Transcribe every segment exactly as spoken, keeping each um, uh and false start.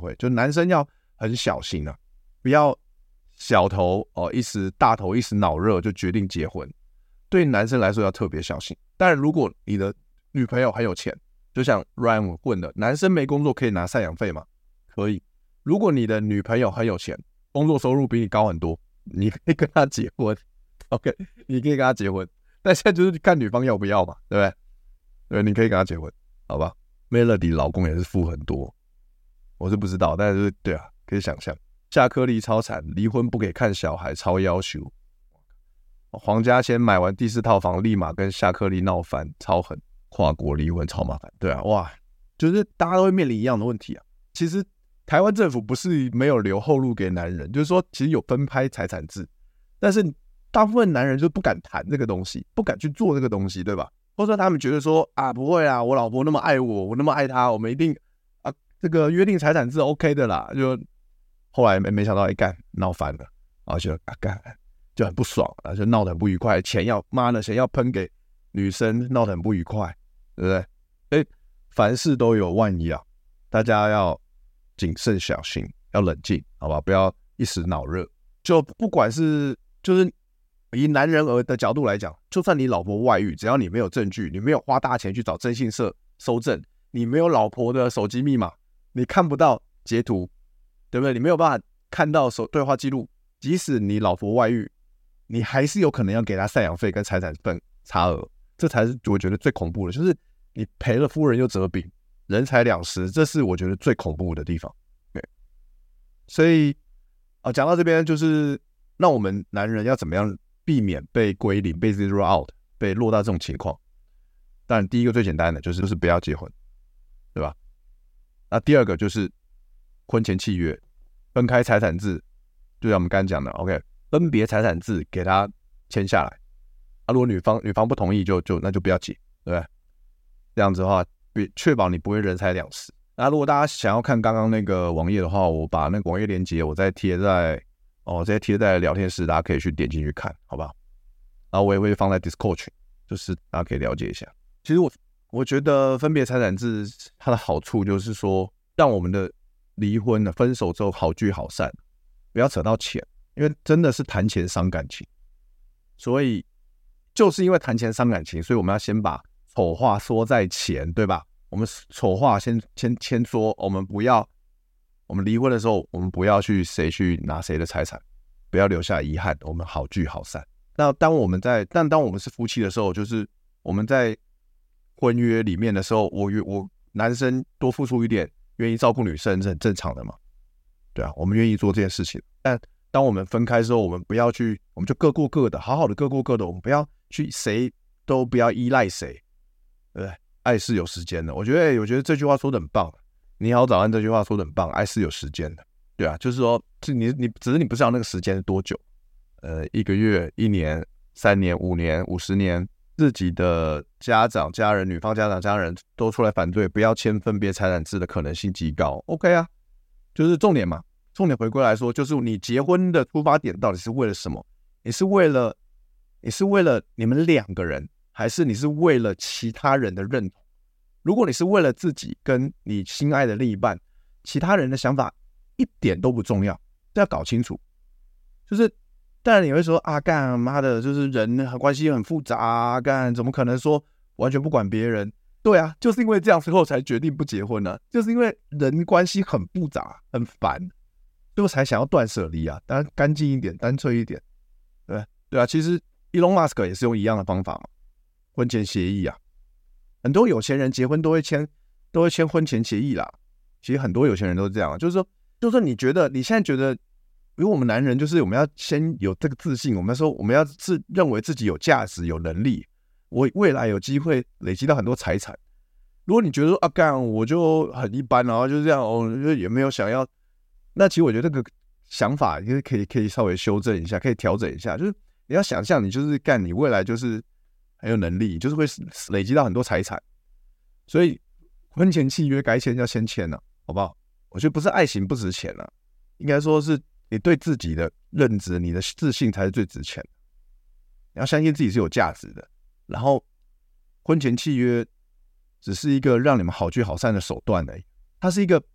会，就男生要很小心啊，不要小头哦一时大头一时脑热就决定结婚。对男生来说要特别小心。当然，如果你的女朋友很有钱，就像 Ryan 问的，男生没工作可以拿赡养费吗？可以。如果你的女朋友很有钱，工作收入比你高很多，你可以跟她结婚 ，OK， 你可以跟她结婚。但现在就是看女方要不要嘛，对不对？对，你可以跟她结婚，好吧 ？Melody 老公也是付很多，我是不知道，但是对啊，可以想象。夏克立超惨，离婚不给看小孩，超要求。黄家千买完第四套房，立马跟夏克立闹翻，超狠，跨国离婚超麻烦。对啊，哇，就是大家都会面临一样的问题啊。其实台湾政府不是没有留后路给男人，就是说其实有分拍财产制，但是大部分男人就不敢谈这个东西，不敢去做这个东西，对吧？或者说他们觉得说啊，不会啊，我老婆那么爱我，我那么爱她，我们一定啊，这个约定财产制 OK 的啦。就后来没没想到一干闹翻了，然后就啊干就很不爽，然后就闹得很不愉快，钱要妈的钱要喷给女生，闹得很不愉快，对不对？所以凡事都有万一啊，大家要谨慎小心，要冷静，好吧？不要一时脑热。就不管是就是以男人儿的角度来讲，就算你老婆外遇，只要你没有证据，你没有花大钱去找征信社搜证，你没有老婆的手机密码，你看不到截图，对不对？你没有办法看到手对话记录，即使你老婆外遇，你还是有可能要给他赡养费跟财产分差额，这才是我觉得最恐怖的，就是你赔了夫人又折兵，人财两失，这是我觉得最恐怖的地方。对，所以啊，讲到这边就是那我们男人要怎么样避免被归零、被 zero out、被落到这种情况？当然，第一个最简单的就是就是不要结婚，对吧？那第二个就是婚前契约，分开财产制，就像我们刚才讲的 ，OK， 分别财产制给他签下来。啊，如果女方女方不同意就，就那就不要结，对不对？这样子的话，确保你不会人财两失。那如果大家想要看刚刚那个网页的话，我把那个网页连结我再贴在哦，再贴在聊天室，大家可以去点进去看，好不好？然后我也会放在 Discord 群，就是大家可以了解一下。其实我我觉得分别财产制它的好处就是说，让我们的离婚分手之后好聚好散，不要扯到钱，因为真的是谈钱伤感情。所以就是因为谈钱伤感情，所以我们要先把丑话说在前，对吧？我们丑话先先先说，我们不要，我们离婚的时候，我们不要去谁去拿谁的财产，不要留下遗憾，我们好聚好散。那当我们在，但当我们是夫妻的时候，就是我们在婚约里面的时候，我我男生多付出一点，愿意照顾女生是很正常的嘛，对啊，我们愿意做这件事情。但当我们分开之后，我们不要去，我们就各过各的，好好的各过各的，我们不要去谁都不要依赖谁，对不对？爱是有时间的，我觉得，我觉得这句话说的很棒。你好早安这句话说的很棒，爱是有时间的，对啊，就是说，你你只是你不知道那个时间是多久，呃，一个月、一年、三年、五年、五十年，自己的家长、家人、女方家长、家人都出来反对，不要签分别财产制的可能性极高。OK 啊，就是重点嘛，重点回归来说，就是你结婚的出发点到底是为了什么？你是为了，你是为了你们两个人，还是你是为了其他人的认同？如果你是为了自己跟你心爱的另一半，其他人的想法一点都不重要，这要搞清楚。就是当然你会说啊，干妈的，就是人关系很复杂啊，干怎么可能说完全不管别人？对啊，就是因为这样之后才决定不结婚呢、啊，就是因为人关系很复杂、很烦，所以我才想要断舍离啊，当然干净一点、单纯一点，对对啊。其实 Elon Musk 也是用一样的方法嘛，婚前协议啊。很多有钱人结婚都会签，都会签婚前协议啦。其实很多有钱人都是这样，就是说，就是说，你觉得你现在觉得，因为我们男人就是我们要先有这个自信，我们要说我们要自认为自己有价值、有能力，我未来有机会累积到很多财产。如果你觉得说啊干我就很一般，然后就这样哦，就也没有想要，那其实我觉得这个想法就是可以可以稍微修正一下，可以调整一下，就是你要想象你就是干你未来就是。很有能力，就是会累积到很多财产，所以婚前契约该签要先签了、啊，好不好？我觉得不是爱情不值钱了、啊，应该说是你对自己的认知、你的自信才是最值钱的。你要相信自己是有价值的，然后婚前契约只是一个让你们好聚好散的手段而已，它是一个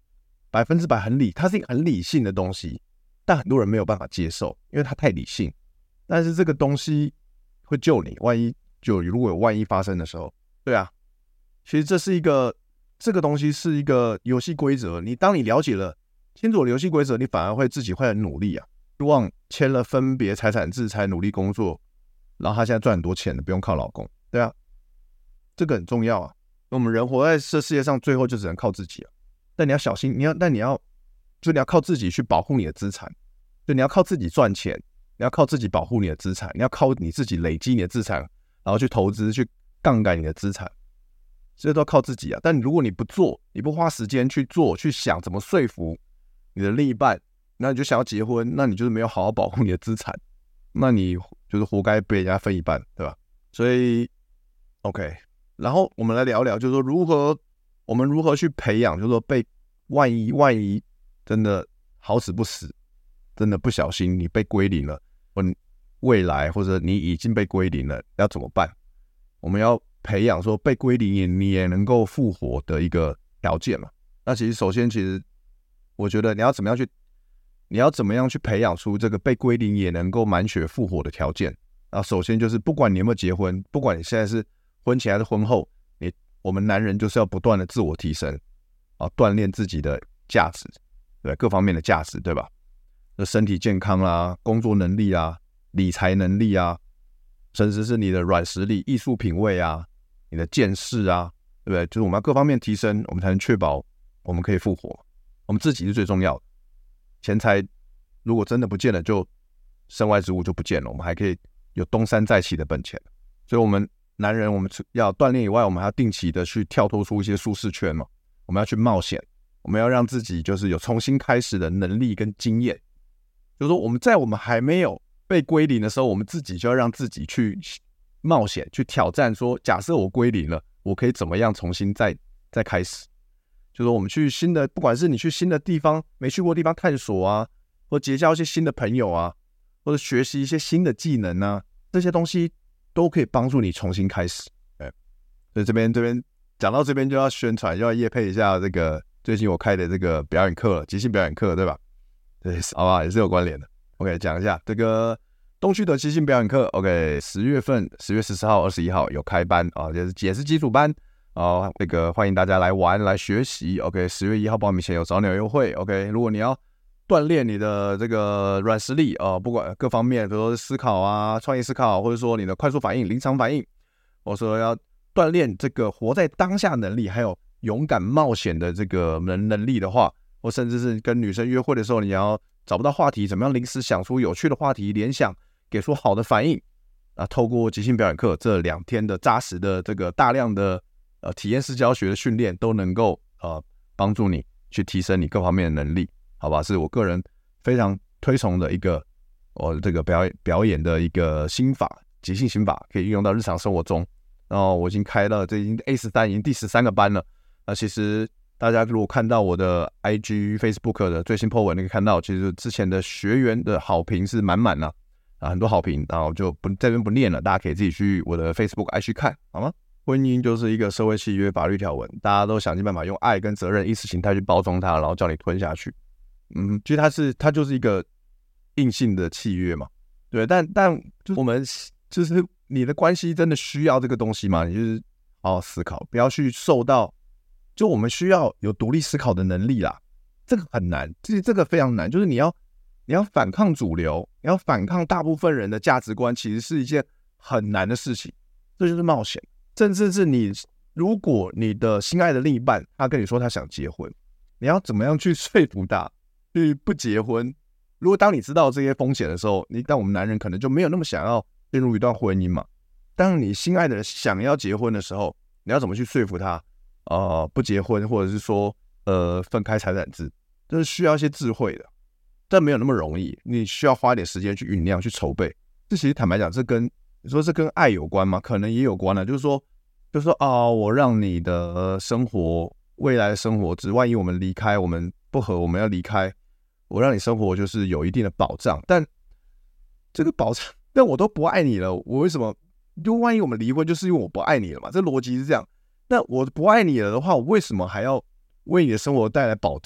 百分之百很理，它是一个很理性的东西，但很多人没有办法接受，因为它太理性。但是这个东西会救你，万一就如果有万一发生的时候，对啊，其实这是一个这个东西是一个游戏规则。你当你了解了清楚了游戏规则，你反而会自己会很努力啊，希望签了分别财产制才努力工作，然后他现在赚很多钱了，不用靠老公，对啊，这个很重要啊。我们人活在这世界上，最后就只能靠自己啊。但你要小心，你要但你要就你要靠自己去保护你的资产，就你要靠自己赚钱，你要靠自己保护你的资产，你要靠你自己累积你的资产，然后去投资去杠杆你的资产，这都要靠自己啊。但如果你不做，你不花时间去做，去想怎么说服你的另一半，那你就想要结婚，那你就是没有好好保护你的资产，那你就是活该被人家分一半，对吧？所以 OK， 然后我们来聊聊，就是说如何我们如何去培养，就是说被万一万一真的好死不死，真的不小心你被归零了，或未来或者你已经被归零了，要怎么办？我们要培养说被归零你也能够复活的一个条件嘛。那其实首先，其实我觉得你要怎么样去，你要怎么样去培养出这个被归零也能够满血复活的条件。那首先就是不管你有没有结婚，不管你现在是婚前还是婚后，你我们男人就是要不断的自我提升啊，锻炼自己的价值，对各方面的价值，对吧？身体健康啦，工作能力啊，理财能力啊，甚至是你的软实力、艺术品味啊，你的见识啊，对不对？就是我们要各方面提升，我们才能确保我们可以复活。我们自己是最重要的，钱财如果真的不见了，就身外之物就不见了，我们还可以有东山再起的本钱。所以我们男人我们要锻炼以外，我们还要定期的去跳脱出一些舒适圈嘛，我们要去冒险，我们要让自己就是有重新开始的能力跟经验。就是说我们在我们还没有被归零的时候，我们自己就要让自己去冒险，去挑战说，假设我归零了，我可以怎么样重新再再开始。就是说我们去新的，不管是你去新的地方没去过的地方探索啊，或结交一些新的朋友啊，或者学习一些新的技能啊，这些东西都可以帮助你重新开始。对，所以这边这边讲到这边就要宣传，就要业配一下这个最近我开的这个表演课，即兴表演课，对吧？对，好吧，也是有关联的。OK， 讲一下这个东区的即兴表演课。OK， 十月份十月十四号、二十一号有开班啊，也是也是基础班啊，这个欢迎大家来玩来学习。OK， 十月一号报名前有早鸟优惠。OK， 如果你要锻炼你的这个软实力啊，不管各方面，比如说思考啊、创意思考，或者说你的快速反应、临场反应，或者说要锻炼这个活在当下能力，还有勇敢冒险的这个能能力的话，或甚至是跟女生约会的时候，你要找不到话题，怎么样临时想出有趣的话题，联想给出好的反应啊？透过即兴表演课这两天的扎实的这个大量的呃体验式教学的训练，都能够呃帮助你去提升你各方面的能力，好吧？是我个人非常推崇的一个我、哦、这个表演表演的一个心法，即兴心法可以运用到日常生活中。然后我已经开了，这已经 A 十三 已经第十三个班了。那其实大家如果看到我的 I G、Facebook 的最新 po 文，你可以看到，其实之前的学员的好评是满满的啊，很多好评，然后就不这边不念了，大家可以自己去我的 Facebook、I G 看，好吗？婚姻就是一个社会契约法律条文，大家都想尽办法用爱跟责任、意识形态去包装它，然后叫你吞下去。嗯，其实它是它就是一个硬性的契约嘛，对，但但就是我们就是你的关系真的需要这个东西吗？你就是好好思考，不要去受到。就我们需要有独立思考的能力啦，这个很难，其实这个非常难，就是你要你要反抗主流，你要反抗大部分人的价值观，其实是一件很难的事情，这就是冒险。甚至是你，如果你的心爱的另一半，他跟你说他想结婚，你要怎么样去说服他去不结婚？如果当你知道这些风险的时候，你但我们男人可能就没有那么想要进入一段婚姻嘛。当你心爱的人想要结婚的时候，你要怎么去说服他？呃，不结婚，或者是说，呃，分开财产制，这是需要一些智慧的，但没有那么容易。你需要花一点时间去酝酿、去筹备。这其实坦白讲，这跟你说这跟爱有关吗？可能也有关了。就是说，就是说啊、哦，我让你的生活、未来的生活，只万一我们离开，我们不合，我们要离开，我让你生活就是有一定的保障。但这个保障，但我都不爱你了，我为什么？就万一我们离婚，就是因为我不爱你了嘛？这逻辑是这样。那我不爱你了的话，我为什么还要为你的生活带来保障？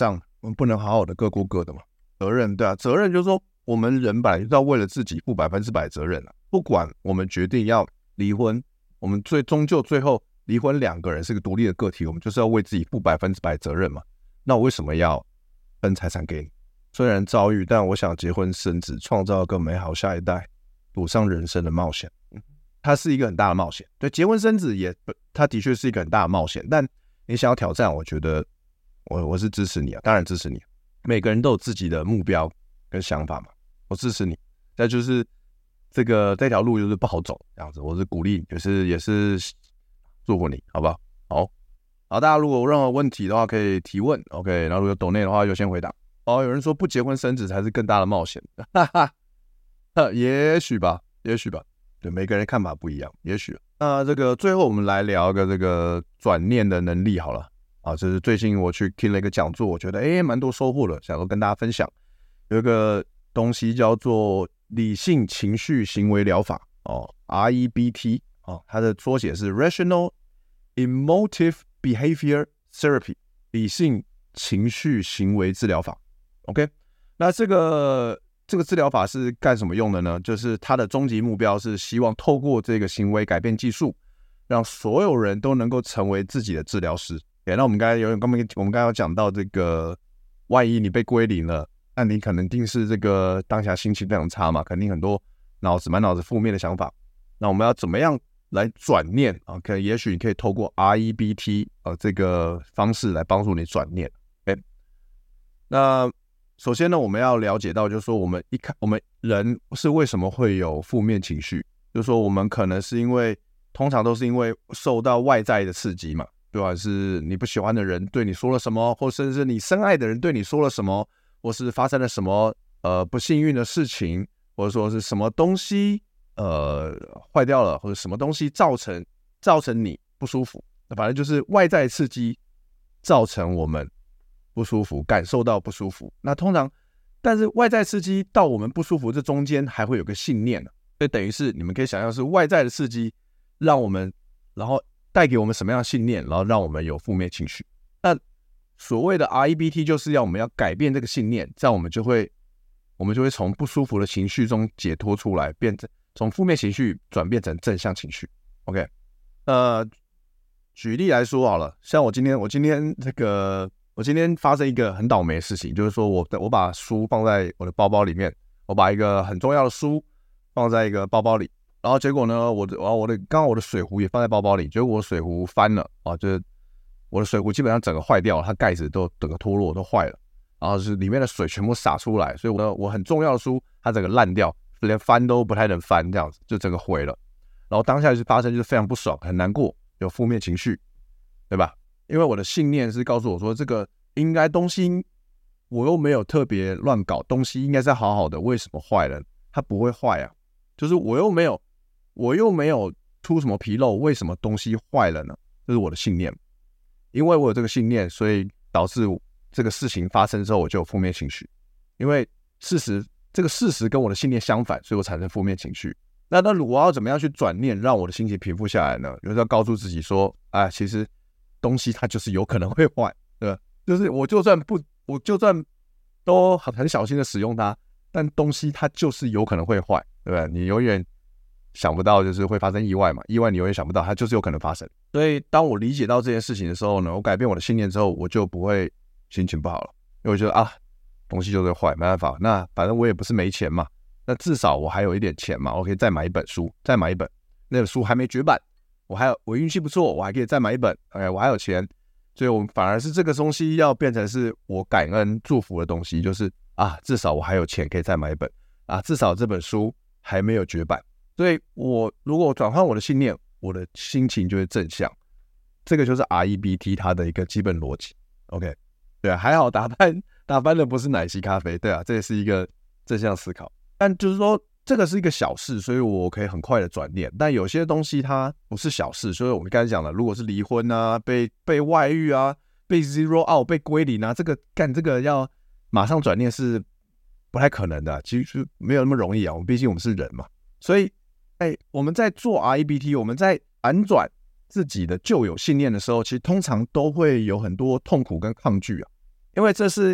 我们不能好好的各过各的嘛。责任，对啊，责任就是说我们人本来就是要为了自己负百分之百责任啊。不管我们决定要离婚，我们最终究最后离婚两个人是个独立的个体，我们就是要为自己负百分之百责任嘛。那我为什么要分财产给你？虽然遭遇，但我想结婚生子，创造更美好下一代，赌上人生的冒险。它是一个很大的冒险，对，结婚生子也，它的确是一个很大的冒险。但你想要挑战，我觉得我我是支持你啊，当然支持你。每个人都有自己的目标跟想法嘛，我支持你。再就是这个这条路就是不好走，这样子，我是鼓励，也是也是祝福你，好不好？好，好，大家如果有任何问题的话，可以提问 ，OK。然后如果有抖内的话，就先回答。哦，有人说不结婚生子才是更大的冒险，哈哈，也许吧，也许吧，对，每个人看法不一样，也许。那这个最后我们来聊一个这个转念的能力好了，啊，这是最近我去听了一个讲座，我觉得诶蛮多收获的，想要跟大家分享。有一个东西叫做理性情绪行为疗法哦 ，R E B T 哦，它的缩写是 Rational Emotive Behavior Therapy， 理性情绪行为治疗法。OK， 那这个这个治疗法是干什么用的呢？就是它的终极目标是希望透过这个行为改变技术，让所有人都能够成为自己的治疗师。Okay， 那我们刚才有我们我们刚才有讲到这个，万一你被归零了，那你可能定是这个当下心情非常差嘛，肯定很多脑子满脑子负面的想法。那我们要怎么样来转念啊？可也许你可以透过 R E B T 呃这个方式来帮助你转念。OK， 那首先呢，我们要了解到，就是说我们一看我们人是为什么会有负面情绪，就是说我们可能是因为通常都是因为受到外在的刺激嘛，不管是你不喜欢的人对你说了什么，或甚至你深爱的人对你说了什么，或是发生了什么呃不幸运的事情，或者说是什么东西呃坏掉了，或者什么东西造成造成你不舒服，反正就是外在刺激造成我们不舒服，感受到不舒服。那通常，但是外在刺激到我们不舒服，这中间还会有个信念，所以等于是你们可以想象是外在的刺激让我们，然后带给我们什么样的信念，然后让我们有负面情绪。那所谓的 R E B T 就是要我们要改变这个信念，这样我们就会我们就会从不舒服的情绪中解脱出来，变成从负面情绪转变成正向情绪。OK， 呃，举例来说好了，像我今天我今天这个。我今天发生一个很倒霉的事情，就是说我我把书放在我的包包里面，我把一个很重要的书放在一个包包里，然后结果呢，我的我的刚好我的水壶也放在包包里，结果我水壶翻了啊，就是我的水壶基本上整个坏掉了，它盖子都整个脱落都坏了，然后是里面的水全部洒出来，所以我我很重要的书它整个烂掉，连翻都不太能翻，这样子就整个毁了。然后当下就是发生就是非常不爽，很难过，有负面情绪，对吧？因为我的信念是告诉我说，这个应该东西我又没有特别乱搞，东西应该是好好的，为什么坏了？它不会坏啊，就是我又没有我又没有出什么纰漏，为什么东西坏了呢？这是我的信念。因为我有这个信念，所以导致这个事情发生之后，我就有负面情绪。因为事实这个事实跟我的信念相反，所以我产生负面情绪。那那我要怎么样去转念，让我的心情平复下来呢？就是要告诉自己说，哎，其实东西它就是有可能会坏，对吧？就是我就算不，我就算都很很小心的使用它，但东西它就是有可能会坏，对吧？你永远想不到就是会发生意外嘛，意外你永远想不到，它就是有可能发生。所以当我理解到这件事情的时候呢，我改变我的信念之后，我就不会心情不好了，因为我觉得啊，东西就是坏，没办法，那反正我也不是没钱嘛，那至少我还有一点钱嘛，我可以再买一本书，再买一本，那本书还没绝版。我还有我运气不错，我还可以再买一本，哎，我还有钱，所以我反而是这个东西要变成是我感恩祝福的东西，就是啊，至少我还有钱可以再买一本啊，至少这本书还没有绝版，所以我如果转换我的信念，我的心情就会正向，这个就是 R E B T 它的一个基本逻辑。OK， 对啊，还好打翻打翻的不是奶昔咖啡，对啊，这也是一个正向思考，但就是说。这个是一个小事，所以我可以很快的转念。但有些东西它不是小事，所以我们刚才讲了，如果是离婚啊、被被外遇啊、被 zero out、被归零啊，这个干这个要马上转念是不太可能的，其实没有那么容易啊。我们毕竟我们是人嘛，所以哎，我们在做 R E B T， 我们在反转自己的旧有信念的时候，其实通常都会有很多痛苦跟抗拒啊，因为这是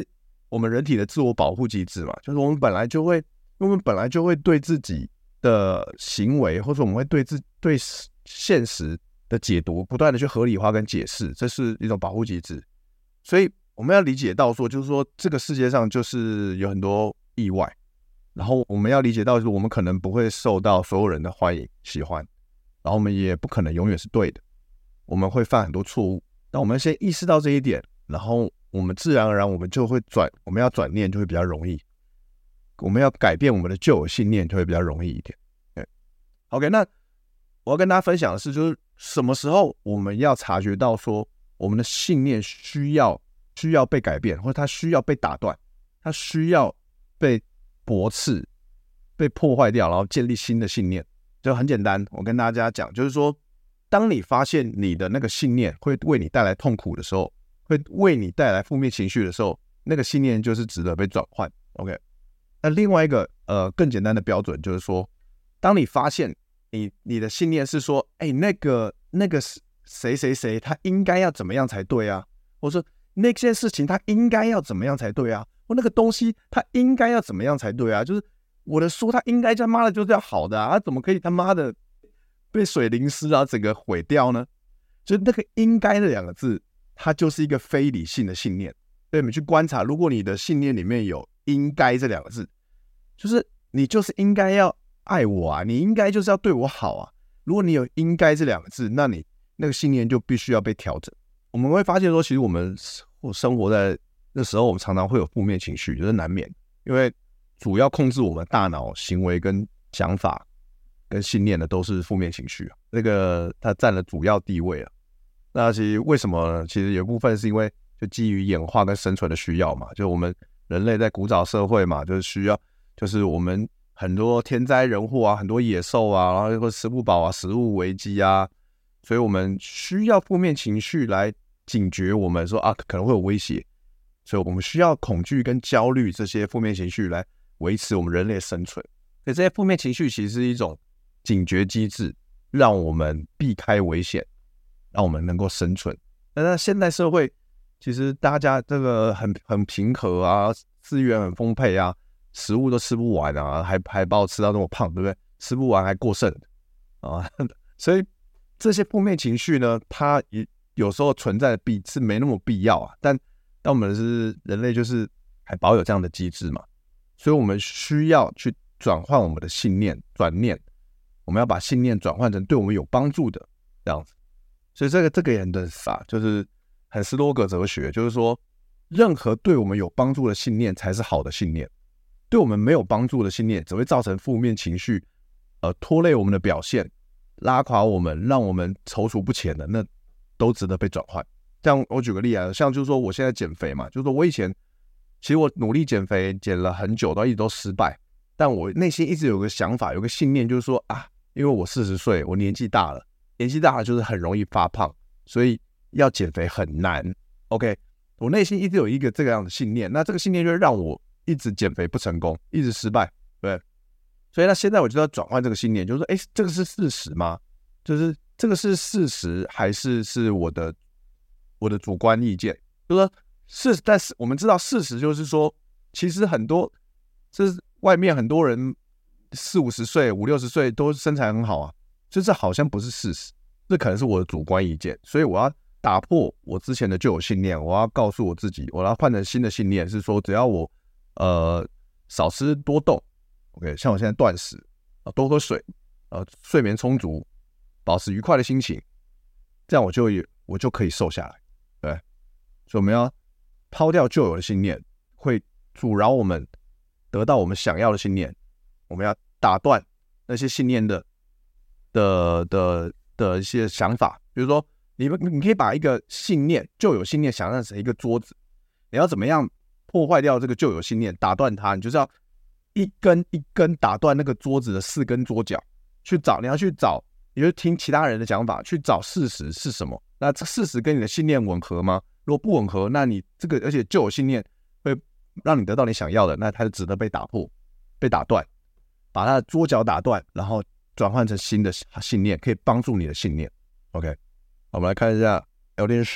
我们人体的自我保护机制嘛，就是我们本来就会，我们本来就会对自己的行为，或者我们会对自对现实的解读，不断的去合理化跟解释，这是一种保护机制。所以我们要理解到说，就是说这个世界上就是有很多意外，然后我们要理解到，就是我们可能不会受到所有人的欢迎喜欢，然后我们也不可能永远是对的，我们会犯很多错误。那我们先意识到这一点，然后我们自然而然我们就会转，我们要转念就会比较容易，我们要改变我们的旧有信念就会比较容易一点。OK， 那我要跟大家分享的是，就是什么时候我们要察觉到说我们的信念需要需要被改变，或者它需要被打断，它需要被驳斥、被破坏掉，然后建立新的信念。就很简单，我跟大家讲，就是说，当你发现你的那个信念会为你带来痛苦的时候，会为你带来负面情绪的时候，那个信念就是值得被转换。OK， 那另外一个呃更简单的标准就是说，当你发现你你的信念是说，哎，那个那个谁谁谁他应该要怎么样才对啊，或者说那件事情他应该要怎么样才对啊，或那个东西他应该要怎么样才对啊，就是我的书他应该他妈的就是要好的啊，他怎么可以他妈的被水淋湿啊，整个毁掉呢？就是那个应该的两个字，它就是一个非理性的信念。所以我们去观察，如果你的信念里面有应该这两个字，就是你就是应该要爱我啊，你应该就是要对我好啊。如果你有应该这两个字，那你那个信念就必须要被调整。我们会发现说，其实我们生活在那时候，我们常常会有负面情绪，就是难免，因为主要控制我们大脑行为跟想法跟信念的都是负面情绪啊，那个它占了主要地位啊。那其实为什么呢？其实有一部分是因为就基于演化跟生存的需要嘛，就我们人类在古早社会嘛，就是需要，就是我们很多天灾人祸啊，很多野兽啊，然后又吃不饱啊，食物危机啊，所以我们需要负面情绪来警觉我们说啊可能会有威胁，所以我们需要恐惧跟焦虑这些负面情绪来维持我们人类的生存。所以这些负面情绪其实是一种警觉机制，让我们避开危险，让我们能够生存。那现代社会其实大家这个很很平和啊，资源很丰沛啊，食物都吃不完啊，还还把我吃到那么胖，对不对？吃不完还过剩啊，所以这些负面情绪呢，它也有时候存在的必是没那么必要啊。但但我们是人类，就是还保有这样的机制嘛，所以我们需要去转换我们的信念，转念，我们要把信念转换成对我们有帮助的这样子。所以这个这个也很的傻，就是很斯多葛哲学，就是说，任何对我们有帮助的信念才是好的信念，对我们没有帮助的信念只会造成负面情绪，呃，拖累我们的表现，拉垮我们，让我们踌躇不前的，那都值得被转换。像我举个例啊，像就是说我现在减肥嘛，就是说我以前其实我努力减肥减了很久，到一直都失败，但我内心一直有个想法，有个信念，就是说啊，因为我四十岁，我年纪大了，年纪大了就是很容易发胖，所以要减肥很难。OK， 我内心一直有一个这个样的信念，那这个信念就会让我一直减肥不成功，一直失败，对。所以那现在我就要转换这个信念，就是说，哎，这个是事实吗？就是这个是事实，还是是我的我的主观意见？就是说事，但是我们知道事实就是说，其实很多，这是外面很多人四五十岁、五六十岁都身材很好啊，就这好像不是事实，这可能是我的主观意见。所以我要打破我之前的旧有信念，我要告诉我自己，我要换成新的信念，是说只要我呃少吃多动。OK， 像我现在断食，多喝水，呃，睡眠充足，保持愉快的心情，这样我就我就可以瘦下来，对。所以我们要抛掉旧有的信念，会阻挠我们得到我们想要的信念。我们要打断那些信念的的的的一些想法，比如说，你你可以把一个信念旧有信念想象成一个桌子，你要怎么样破坏掉这个旧有信念，打断它？你就是要一根一根打断那个桌子的四根桌角，去找，你要去找，你就听其他人的讲法，去找事实是什么。那这事实跟你的信念吻合吗？如果不吻合，那你这个而且旧有信念会让你得到你想要的，那它就值得被打破、被打断，把它的桌角打断，然后转换成新的信念，可以帮助你的信念。OK， 我们来看一下聊天室。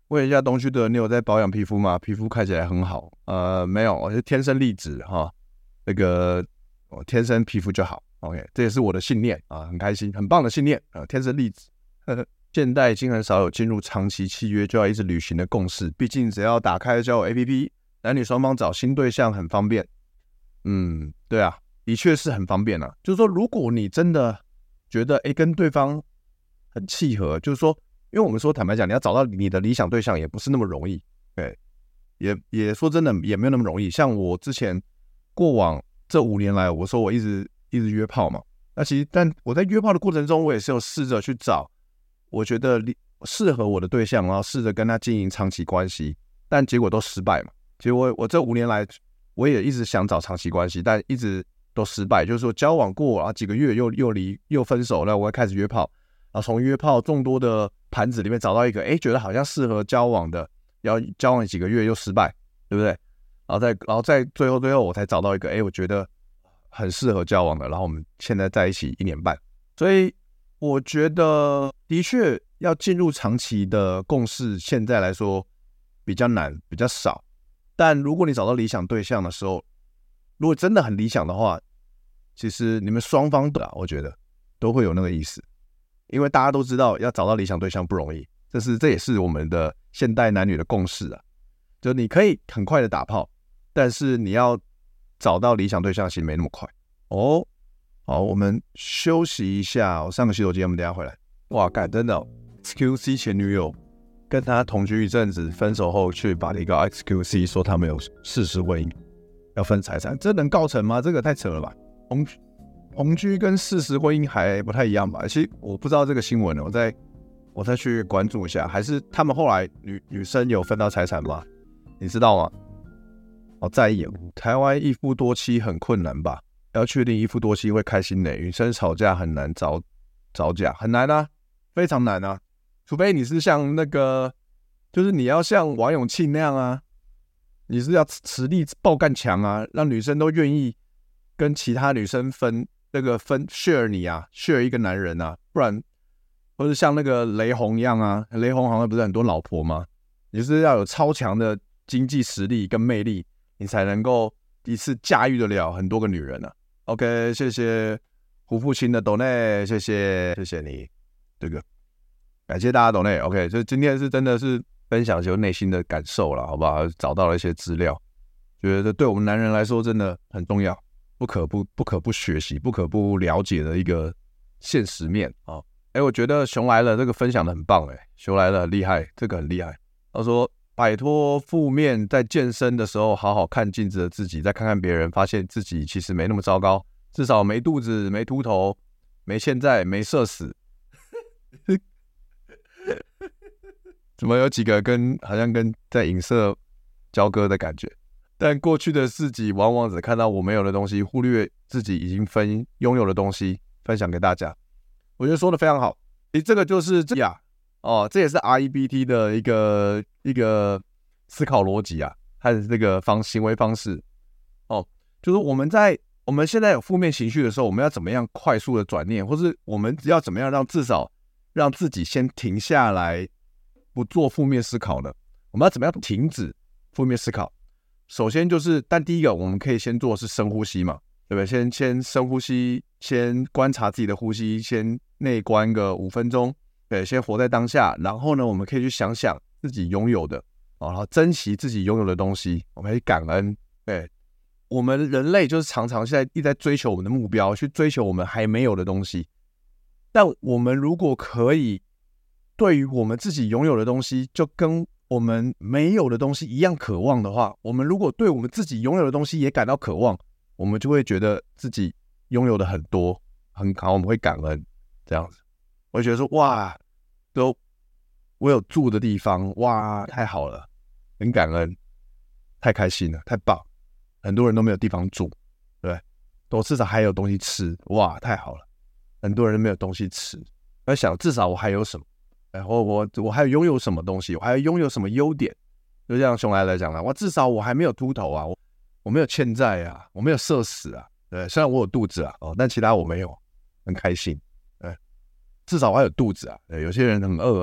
问一下东区的，你有在保养皮肤吗？皮肤看起来很好。呃，没有，我是天生丽质哈，那个我天生皮肤就好。OK， 这也是我的信念啊，很开心，很棒的信念啊，天生丽质。呵呵，现代已经很少有进入长期契约就要一直履行的共识，毕竟只要打开交友 A P P， 男女双方找新对象很方便。嗯，对啊，的确是很方便啊。就是说，如果你真的觉得哎跟对方很契合，就是说，因为我们说坦白讲，你要找到你的理想对象也不是那么容易，对，也也说真的也没有那么容易。像我之前过往这五年来，我说我一直一直约炮嘛，那其实但我在约炮的过程中，我也是有试着去找我觉得适合我的对象，然后试着跟他经营长期关系，但结果都失败嘛。其实我我这五年来，我也一直想找长期关系，但一直都失败。就是说交往过啊几个月又又离又分手了，我会开始约炮，然后从约炮众多的盘子里面找到一个，哎，觉得好像适合交往的，要交往几个月又失败，对不对？然后再然后再最后最后我才找到一个，哎，我觉得很适合交往的，然后我们现在在一起一年半，所以我觉得的确要进入长期的共识，现在来说比较难，比较少。但如果你找到理想对象的时候，如果真的很理想的话，其实你们双方的、啊，我觉得都会有那个意思，因为大家都知道要找到理想对象不容易，这是这也是我们的现代男女的共识啊。就你可以很快的打炮，但是你要找到理想对象其实没那么快哦。好，我们休息一下，我上个洗手间，我们等一下回来。哇，干真的、哦、X Q C 前女友跟他同居一阵子，分手后去把一个 X Q C 说他们有事实婚姻，要分财产，这能告成吗？这个太扯了吧！同同居跟事实婚姻还不太一样吧？其实我不知道这个新闻，我再我再去关注一下，还是他们后来女女生有分到财产吗？你知道吗？好在意，台湾一夫多妻很困难吧？要确定一夫多妻会开心的，女生吵架很难找找架，很难啊，非常难啊。除非你是像那个，就是你要像王永庆那样啊，你是要实力爆干强啊，让女生都愿意跟其他女生分那个分 share 你啊 ，share 一个男人啊，不然或者像那个雷洪一样啊，雷洪好像不是很多老婆吗？你是要有超强的经济实力跟魅力，你才能够一次驾驭得了很多个女人啊。OK， 谢谢胡父亲的抖内，谢谢谢谢你这个。感谢大家抖内 ，OK， 就今天是真的是分享一些内心的感受啦，好不好？找到了一些资料，觉得对我们男人来说真的很重要，不可不不可不学习、不可不了解的一个现实面啊。哎，我觉得熊来了这个分享的很棒，哎，熊来了很厉害，这个很厉害。他说摆脱负面，在健身的时候好好看镜子的自己，再看看别人，发现自己其实没那么糟糕，至少没肚子、没秃头、没欠债、没社死。怎么有几个跟好像跟在影射交割的感觉？但过去的自己往往只看到我没有的东西，忽略自己已经分拥有的东西，分享给大家。我觉得说的非常好。诶，这个就是这呀，哦，这也是 R E B T 的一个一个思考逻辑啊，和这个方行为方式。哦，就是我们在我们现在有负面情绪的时候，我们要怎么样快速的转念，或是我们要怎么样让至少让自己先停下来。不做负面思考的，我们要怎么样停止负面思考？首先就是，但第一个我们可以先做的是深呼吸嘛，对不对？先先深呼吸，先观察自己的呼吸，先内观个五分钟，对，先活在当下。然后呢，我们可以去想想自己拥有的，哦，然后珍惜自己拥有的东西，我们可以感恩。对，我们人类就是常常现在一直在追求我们的目标，去追求我们还没有的东西。但我们如果可以对于我们自己拥有的东西，就跟我们没有的东西一样渴望的话，我们如果对我们自己拥有的东西也感到渴望，我们就会觉得自己拥有的很多很好，我们会感恩这样子。我会觉得说，哇，都我有住的地方，哇，太好了，很感恩，太开心了，太棒。很多人都没有地方住，对不对？我至少还有东西吃，哇，太好了。很多人都没有东西吃，我在想，至少我还有什么？然后我我还有拥有什么东西？我还有拥有什么优点？就像熊来来讲了，我至少我还没有秃头啊，我我没有欠债啊，我没有社死啊，对，虽然我有肚子啊，哦，但其他我没有，很开心，对，至少我还有肚子啊。对，有些人很饿啊，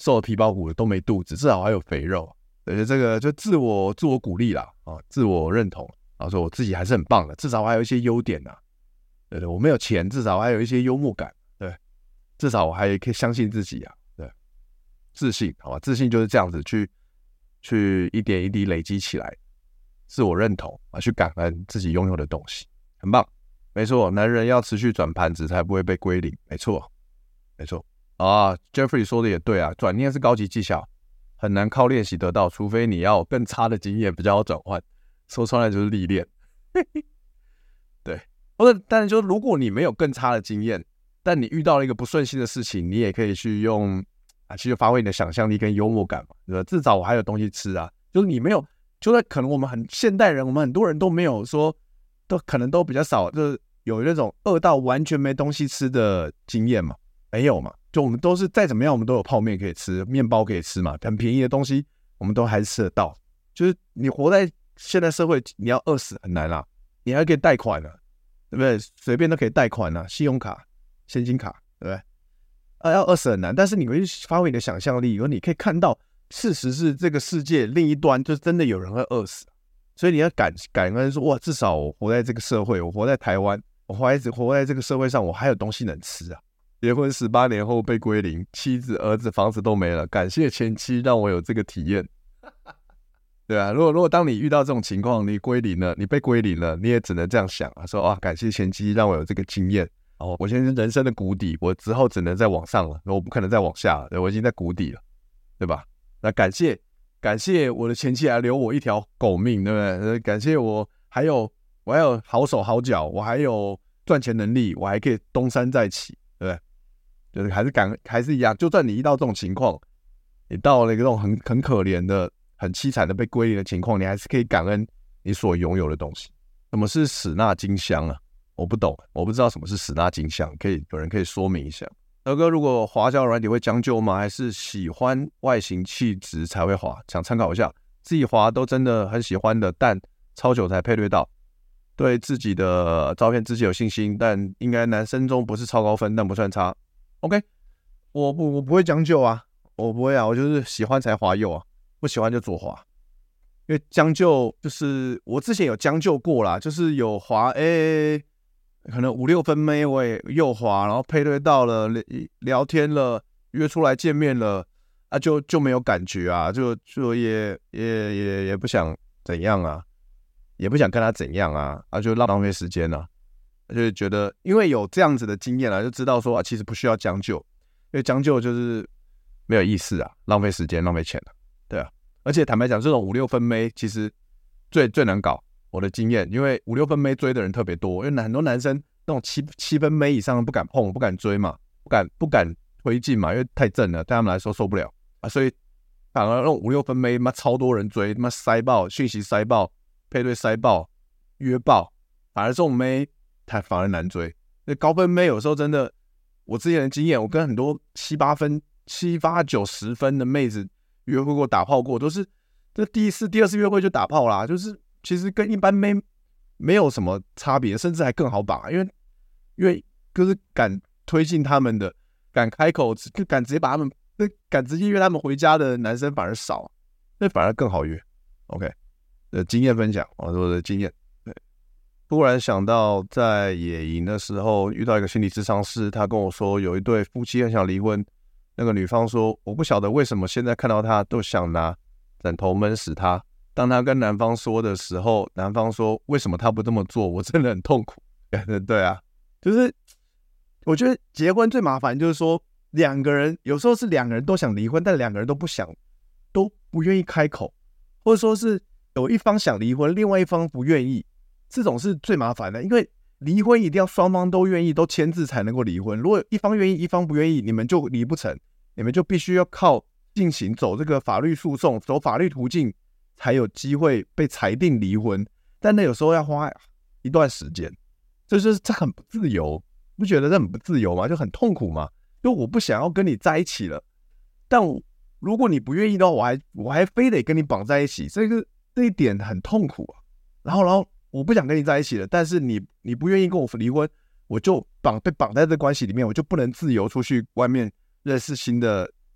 瘦的皮包骨的都没肚子，至少还有肥肉。对，这个就自我自我鼓励啦，啊，自我认同，然后说我自己还是很棒的，至少我还有一些优点呐。对对，我没有钱，至少我还有一些幽默感，对，至少我还可以相信自己啊，对，自信，好吧，自信就是这样子去去一点一滴累积起来，自我认同啊，去感恩自己拥有的东西，很棒，没错，男人要持续转盘子才不会被归零，没错，没错啊 ，Jeffrey 说的也对啊，转念是高级技巧，很难靠练习得到，除非你要有更差的经验比较好转换，说穿了就是历练，对。或者，但是就是如果你没有更差的经验，但你遇到了一个不顺心的事情，你也可以去用啊，去发挥你的想象力跟幽默感嘛，对吧？至少我还有东西吃啊。就是你没有，就算可能我们很现代人，我们很多人都没有说，都可能都比较少，就是有那种饿到完全没东西吃的经验嘛，没有嘛？就我们都是再怎么样，我们都有泡面可以吃，面包可以吃嘛，很便宜的东西我们都还是吃得到。就是你活在现代社会，你要饿死很难啦，你还可以贷款啊。对不对？随便都可以贷款啊，信用卡、现金卡，对不对？啊，要饿死很难，但是你会发挥你的想象力，以后你可以看到，事实是这个世界另一端，就真的有人会饿死，所以你要感感恩说，哇，至少我活在这个社会，我活在台湾，我活在活在这个社会上，我还有东西能吃啊。结婚十八年后被归零，妻子、儿子、房子都没了，感谢前妻让我有这个体验。对啊，如果如果当你遇到这种情况，你归零了，你被归零了，你也只能这样想啊，说啊，感谢前妻让我有这个经验，哦，我现在是人生的谷底，我之后只能再往上了，我不可能再往下了，对，我已经在谷底了，对吧？那感谢感谢我的前妻还留我一条狗命，对不对？感谢我还有我还有好手好脚，我还有赚钱能力，我还可以东山再起，对不对？就是还是感还是一样，就算你遇到这种情况，你到了一个这种很很可怜的。很凄惨的被归零的情况，你还是可以感恩你所拥有的东西。什么是史纳金香啊？我不懂，我不知道什么是史纳金香，可以有人可以说明一下。德哥，如果滑交友软体会将就吗？还是喜欢外形气质才会滑？想参考一下，自己滑都真的很喜欢的，但超久才配对到。对自己的照片自己有信心，但应该男生中不是超高分，但不算差。OK， 我不我不会将就啊，我不会啊，我就是喜欢才滑右啊。不喜欢就左滑，因为将就就是我之前有将就过啦，就是有滑，哎、欸，可能五六分妹我也右滑，然后配对到了，聊天了，约出来见面了，啊就就没有感觉啊，就就也也也也不想怎样啊，也不想跟他怎样啊，啊就浪费时间啊，就觉得因为有这样子的经验啊，就知道说啊其实不需要将就，因为将就就是没有意思啊，浪费时间浪费钱啊。对啊，而且坦白讲，这种五六分妹其实最最难搞。我的经验，因为五六分妹追的人特别多，因为很多男生那种七七分妹以上不敢碰、不敢追嘛，不敢不敢推进嘛，因为太正了，对他们来说受不了啊。所以反而那种五六分妹，妈超多人追，妈塞爆讯息塞爆，配对塞爆，约爆，反而这种妹才反而难追。那高分妹有时候真的，我之前的经验，我跟很多七八分、七八九十分的妹子。约会过打炮过，都是这第一次、第二次约会就打炮啦，就是其实跟一般妹没有什么差别，甚至还更好把，因为因为就是敢推进他们的、敢开口、敢直接把他们、敢直接约他们回家的男生反而少，那反而更好约。OK， 的经验分享，我的经验。对，突然想到在野营的时候遇到一个心理咨商师，他跟我说有一对夫妻很想离婚。那个女方说：“我不晓得为什么现在看到他都想拿枕头闷死他。”当他跟男方说的时候，男方说：“为什么他不这么做？我真的很痛苦。”对啊，就是我觉得结婚最麻烦就是说两个人有时候是两个人都想离婚，但两个人都不想，都不愿意开口，或者说是有一方想离婚，另外一方不愿意，这种是最麻烦的，因为。离婚一定要双方都愿意，都签字才能够离婚。如果一方愿意，一方不愿意，你们就离不成，你们就必须要靠进行走这个法律诉讼，走法律途径，才有机会被裁定离婚。但那有时候要花一段时间，这就是这很不自由，不觉得这很不自由吗？就很痛苦吗？就我不想要跟你在一起了，但我如果你不愿意的话，我还我还非得跟你绑在一起，这个这一点很痛苦啊。然后，然后。我不想跟你在一起了，但是你你不愿意跟我离婚，我就绑被绑在这关系里面，我就不能自由出去外面认识新的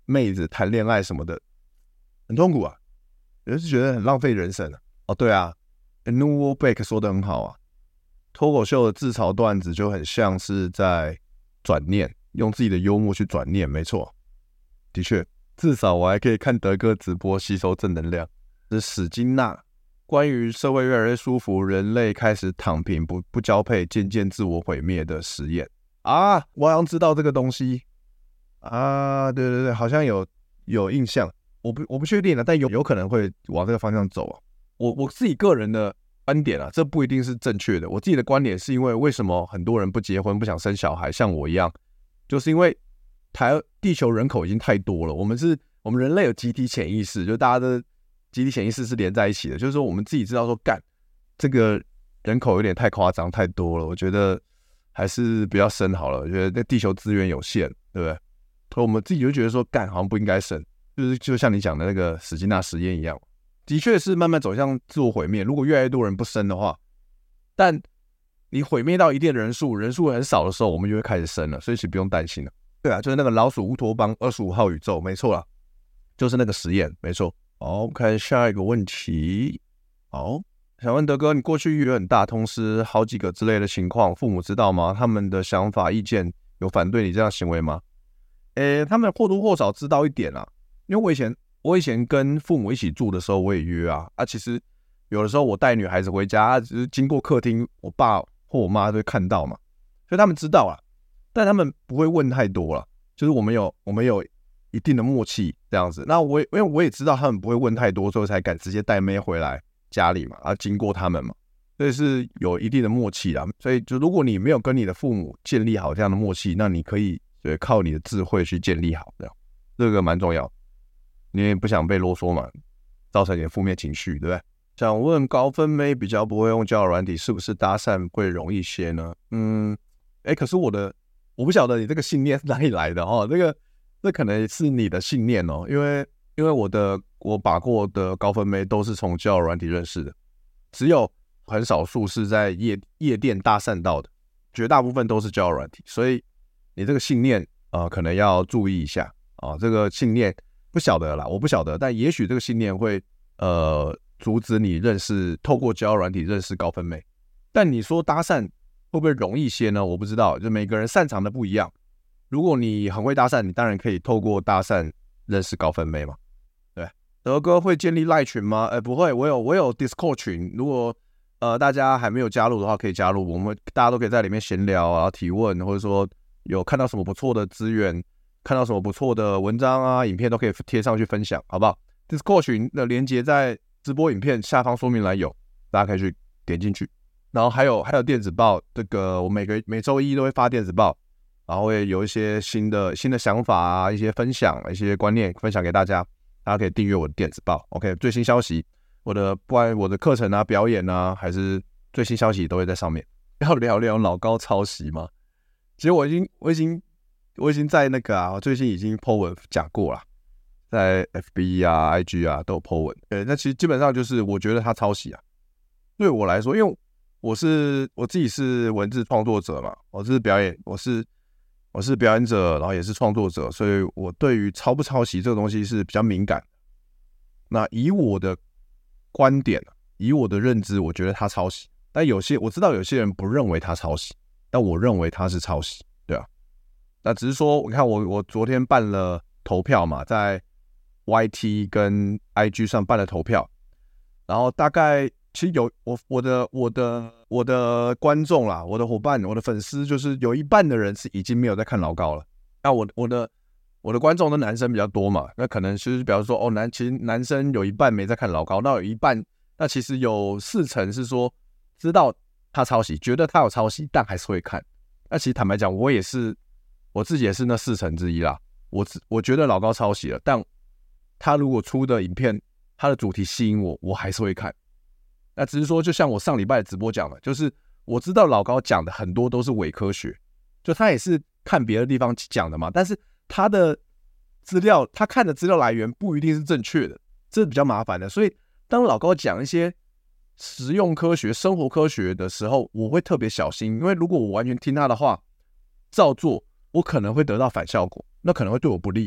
妹子谈恋爱什么的，很痛苦啊，有人是觉得很浪费人生啊。哦，对啊 ，Noel Beck 说的很好啊，脱口秀的自嘲段子就很像是在转念，用自己的幽默去转念，没错，的确，至少我还可以看德哥直播吸收正能量。是史金纳关于社会越来越舒服，人类开始躺平不不交配，渐渐自我毁灭的实验啊，我好像知道这个东西啊，对对对，好像有有印象，我不我不确定了，但有有可能会往这个方向走啊。我我自己个人的观点啊，这不一定是正确的。我自己的观点是因为为什么很多人不结婚不想生小孩，像我一样，就是因为台地球人口已经太多了，我们是我们人类有集体潜意识，就大家的集体潜意识是连在一起的，就是说我们自己知道说干这个人口有点太夸张太多了，我觉得还是不要生好了，我觉得那地球资源有限，对不对？所以我们自己就觉得说干好像不应该生，就是就像你讲的那个史金纳实验一样，的确是慢慢走向自我毁灭。如果越来越多人不生的话，但你毁灭到一定的人数，人数很少的时候，我们就会开始生了，所以其实不用担心了。对啊，就是那个老鼠乌托邦二十五号宇宙，没错啦，就是那个实验，没错。好，看下一个问题。好，想问德哥，你过去有很大，同时好几个之类的情况，父母知道吗？他们的想法、意见有反对你这样行为吗？诶，他们或多或少知道一点啦，因为我以前我以前跟父母一起住的时候，我也约啊啊，其实有的时候我带女孩子回家，啊、只是经过客厅，我爸或我妈都会看到嘛，所以他们知道啦，但他们不会问太多啦，就是我们有我们有一定的默契这样子。那我也因为我也知道他们不会问太多，所以才敢直接带妹回来家里嘛，啊，经过他们嘛，所以是有一定的默契啦。所以就如果你没有跟你的父母建立好这样的默契，那你可以对靠你的智慧去建立好，这样这个蛮重要。你也不想被啰嗦嘛，造成一点负面情绪，对不对？想问高分妹比较不会用交友软体，是不是搭讪会容易些呢？嗯，哎，可是我的我不晓得你这个信念是哪里来的哦，这个这可能是你的信念哦，因为因为我的我把过的高分妹都是从交友软体认识的，只有很少数是在夜夜店搭讪到的，绝大部分都是交友软体，所以你这个信念呃可能要注意一下啊、哦，这个信念不晓得啦，我不晓得，但也许这个信念会呃阻止你认识透过交友软体认识高分妹。但你说搭讪会不会容易些呢？我不知道，就每个人擅长的不一样。如果你很会搭讪，你当然可以透过搭讪认识高分妹嘛。对，德哥会建立赖群吗？呃，不会，我有我有 Discord 群，如果呃大家还没有加入的话，可以加入，我们大家都可以在里面闲聊啊、提问，或者说有看到什么不错的资源，看到什么不错的文章啊、影片都可以贴上去分享，好不好 ？Discord 群的连结在直播影片下方说明栏有，大家可以去点进去。然后还有还有电子报，这个我每个每周一都会发电子报。然后会有一些新的新的想法啊，一些分享，一些观念分享给大家，大家可以订阅我的电子报 ，OK， 最新消息，我的不管我的课程啊、表演啊，还是最新消息都会在上面。要聊聊老高抄袭吗？其实我已经我已经我已经在那个啊，我最近已经 po 文讲过了，在 F B 啊、I G 啊都有 po 文。呃，那其实基本上就是我觉得他抄袭啊，对我来说，因为我是我自己是文字创作者嘛，我是表演，我是。我是表演者，然后也是创作者，所以我对于抄不抄袭这个东西是比较敏感的。那以我的观点，以我的认知，我觉得他抄袭。但有些我知道有些人不认为他抄袭，但我认为他是抄袭，对啊。那只是说，你看我我昨天办了投票嘛，在 Y T 跟 I G 上办了投票，然后大概。其实有我我的我的我的观众啦，我的伙伴，我的粉丝，就是有一半的人是已经没有在看老高了。那我我的我的观众的男生比较多嘛，那可能是比方说哦男其实男生有一半没在看老高，那有一半那其实有四成是说知道他抄袭，觉得他有抄袭，但还是会看。那其实坦白讲，我也是我自己也是那四成之一啦。我我觉得老高抄袭了，但他如果出的影片，他的主题吸引我，我还是会看。那只是说，就像我上礼拜的直播讲的，就是我知道老高讲的很多都是伪科学，就他也是看别的地方讲的嘛，但是他的资料，他看的资料来源不一定是正确的，这是比较麻烦的。所以当老高讲一些实用科学、生活科学的时候，我会特别小心，因为如果我完全听他的话照做，我可能会得到反效果，那可能会对我不利。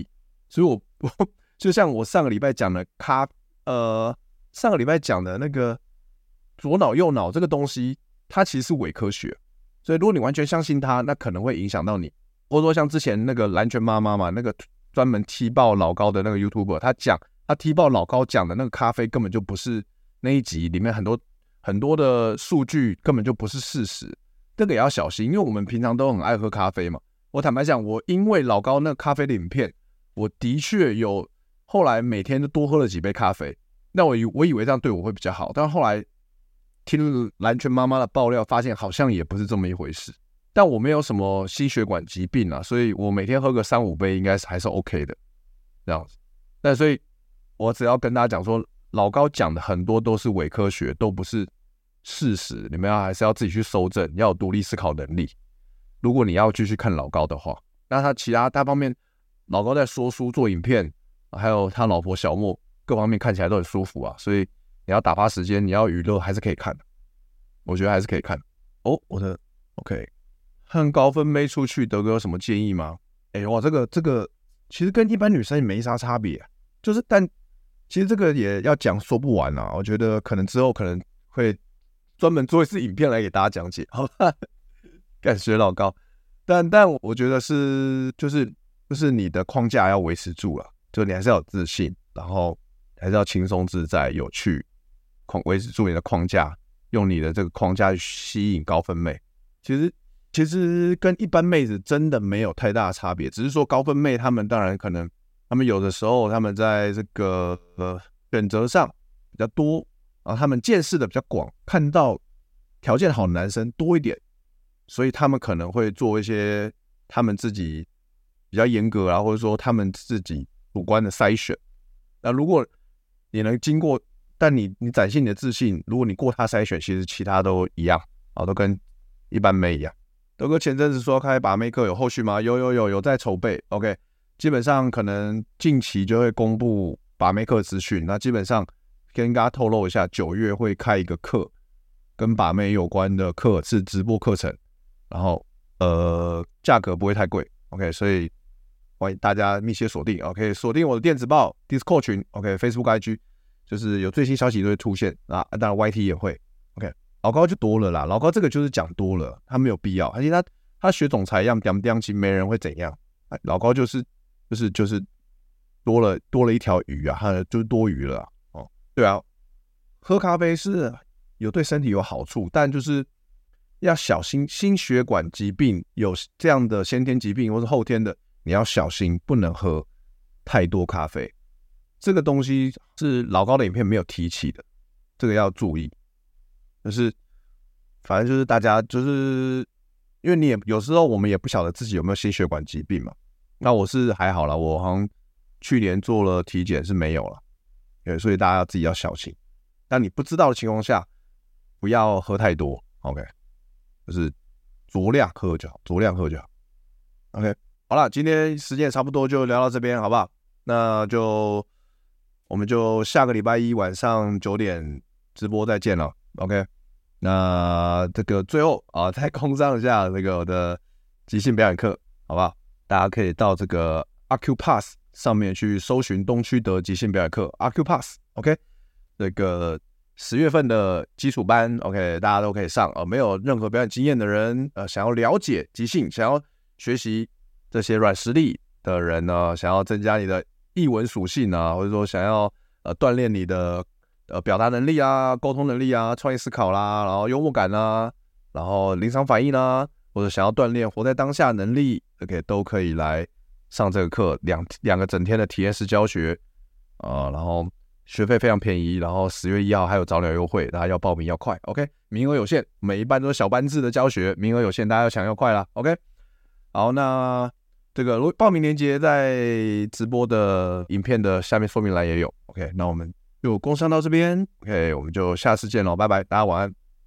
所以我我就像我上个礼拜讲的咖呃上个礼拜讲的那个左脑右脑这个东西，它其实是伪科学，所以如果你完全相信它，那可能会影响到你。或者说像之前那个蓝拳妈妈嘛，那个专门踢爆老高的那个 YouTuber， 他讲他踢爆老高讲的那个咖啡根本就不是那一集里面很多很多的数据根本就不是事实，这个也要小心，因为我们平常都很爱喝咖啡嘛。我坦白讲，我因为老高那个咖啡的影片，我的确有后来每天都多喝了几杯咖啡。那我以我以为这样对我会比较好，但后来听蓝拳妈妈的爆料，发现好像也不是这么一回事。但我没有什么心血管疾病啊，所以我每天喝个三五杯应该是还是 OK 的这样子。但所以我只要跟大家讲说，老高讲的很多都是伪科学，都不是事实，你们要还是要自己去搜证，要有独立思考能力。如果你要继续看老高的话，那他其他大方面，老高在说书、做影片，还有他老婆小莫各方面看起来都很舒服啊，所以你要打发时间，你要娱乐还是可以看的，我觉得还是可以看的。哦，我的 OK。和高分妹出去，德哥有什么建议吗？哎、欸，哇，这个这个其实跟一般女生也没啥差别、啊，就是但其实这个也要讲说不完啊。我觉得可能之后可能会专门做一次影片来给大家讲解，好吧？感学老高，但但我觉得是就是就是你的框架要维持住了，就你还是要有自信，然后还是要轻松自在、有趣，维持住你的框架，用你的这个框架去吸引高分妹。其实。其实跟一般妹子真的没有太大的差别，只是说高分妹她们当然可能，她们有的时候她们在这个呃选择上比较多，然后她们见识的比较广，看到条件好的男生多一点，所以她们可能会做一些她们自己比较严格啊，或者说她们自己主观的筛选。那如果你能经过，但你你展现你的自信，如果你过他筛选，其实其他都一样啊，都跟一般妹一样。德哥前阵子说开把妹课有后续吗？有有有有在筹备 ，OK， 基本上可能近期就会公布把妹课资讯。那基本上跟大家透露一下，九月会开一个课，跟把妹有关的课是直播课程，然后呃价格不会太贵 ，OK， 所以欢迎大家密切锁定 ，OK， 锁定我的电子报 Discord 群 ，OK，Facebook、I G， 就是有最新消息都会出现啊，当然 Y T 也会 ，OK。老高就多了啦，老高这个就是讲多了，他没有必要，而且他他学总裁一样，讲讲其实没人会怎样。老高就是就是就是多了多了一条鱼啊，他就是多余了、啊、哦。对啊，喝咖啡是有对身体有好处，但就是要小心心血管疾病，有这样的先天疾病或是后天的，你要小心，不能喝太多咖啡。这个东西是老高的影片没有提起的，这个要注意。就是反正就是大家就是因为你也有时候我们也不晓得自己有没有心血管疾病嘛，那我是还好啦，我好像去年做了体检是没有了，对，所以大家自己要小心。但你不知道的情况下，不要喝太多 ，OK， 就是酌量喝就好，酌量喝就好 ，OK。好了，今天时间也差不多，就聊到这边，好不好？那就我们就下个礼拜一晚上九点直播再见了。OK， 那这个最后啊，再空上一下这个我的即兴表演课，好不好？大家可以到这个 Acupass 上面去搜寻东区的即兴表演课 Acupass，OK， 这个十月份的基础班 ，OK， 大家都可以上啊、呃。没有任何表演经验的人，呃，想要了解即兴，想要学习这些软实力的人呢，想要增加你的艺文属性啊，或者说想要呃锻炼你的。呃，表达能力啊，沟通能力啊，创意思考啦，然后幽默感啦，然后临场反应啦，或者想要锻炼活在当下能力 ，OK， 都可以来上这个课，两两个整天的体验式教学，呃，然后学费非常便宜，然后十月一号还有早鸟优惠，大家要报名要快 ，OK， 名额有限，每一班都是小班制的教学，名额有限，大家要抢要快啦 ，OK， 好，那这个报名链接在直播的影片的下面说明栏也有 ，OK， 那我们就工商到这边 ，OK， 我们就下次见喽，拜拜，大家晚安。